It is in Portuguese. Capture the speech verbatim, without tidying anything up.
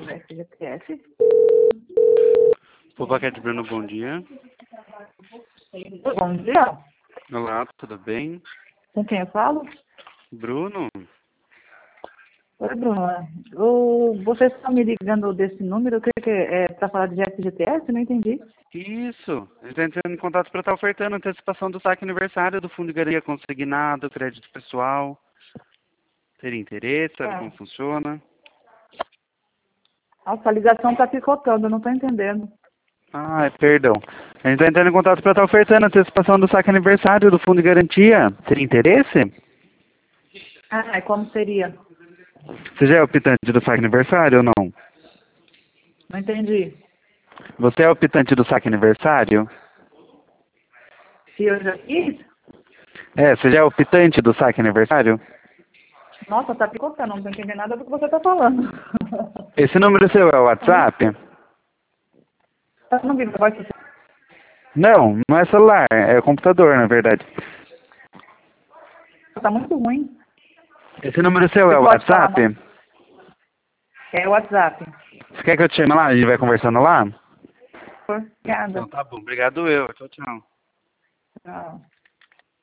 F G T S. O Paquete Bruno, bom dia. Bom dia. Olá, tudo bem? Com quem eu falo? Bruno? Oi, Bruna. O, você está me ligando desse número? O que que é para falar de F G T S? Não entendi. Isso. A gente está entrando em contato para estar ofertando a antecipação do saque aniversário do Fundo de Garantia Consignado, crédito pessoal. Teria interesse? Sabe Ah. como funciona? Nossa, a ligação está picotando, eu não estou entendendo. Ah, perdão. A gente está entrando em contato para estar ofertando a antecipação do saque aniversário do Fundo de Garantia. Teria interesse? Ah, e como seria? Você já é optante do saque aniversário ou não? Não entendi. Você é optante do saque aniversário? Se eu já quis? É, você já é optante do saque aniversário? Nossa, está picotando, não estou entendendo nada do que você está falando. Esse número seu é o WhatsApp? Tá não ouvindo a voz do Não, não é celular, é computador, na verdade. Está muito ruim. Esse número seu Você é o pode falar WhatsApp? mais? É o WhatsApp. Você quer que eu te chame lá? A gente vai conversando lá? Obrigada. Então tá bom, obrigado eu. Tchau, tchau. Tchau.